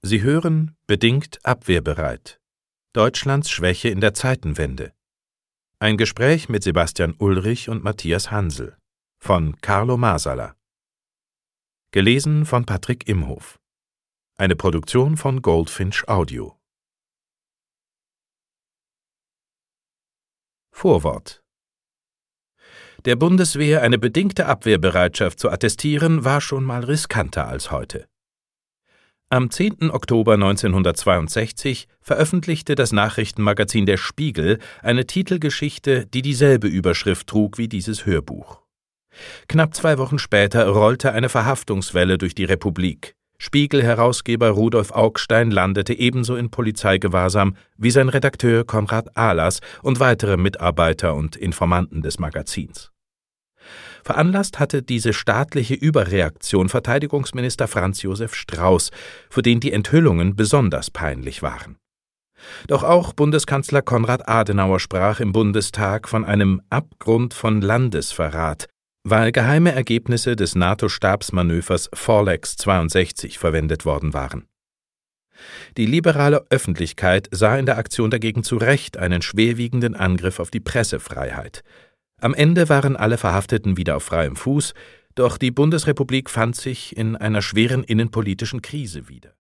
Sie hören Bedingt abwehrbereit. Deutschlands Schwäche in der Zeitenwende. Ein Gespräch mit Sebastian Ulrich und Matthias Hansel von Carlo Masala. Gelesen von Patrick Imhof. Eine Produktion von Goldfinch Audio. Vorwort. Der Bundeswehr eine bedingte Abwehrbereitschaft zu attestieren, war schon mal riskanter als heute. Am 10. Oktober 1962 veröffentlichte das Nachrichtenmagazin Der Spiegel eine Titelgeschichte, die dieselbe Überschrift trug wie dieses Hörbuch. Knapp 2 Wochen später rollte eine Verhaftungswelle durch die Republik. Spiegel-Herausgeber Rudolf Augstein landete ebenso in Polizeigewahrsam wie sein Redakteur Konrad Ahlers und weitere Mitarbeiter und Informanten des Magazins. Veranlasst hatte diese staatliche Überreaktion Verteidigungsminister Franz Josef Strauß, für den die Enthüllungen besonders peinlich waren. Doch auch Bundeskanzler Konrad Adenauer sprach im Bundestag von einem Abgrund von Landesverrat, weil geheime Ergebnisse des NATO-Stabsmanövers Forlex 62 verwendet worden waren. Die liberale Öffentlichkeit sah in der Aktion dagegen zu Recht einen schwerwiegenden Angriff auf die Pressefreiheit. Am Ende waren alle Verhafteten wieder auf freiem Fuß, doch die Bundesrepublik fand sich in einer schweren innenpolitischen Krise wieder.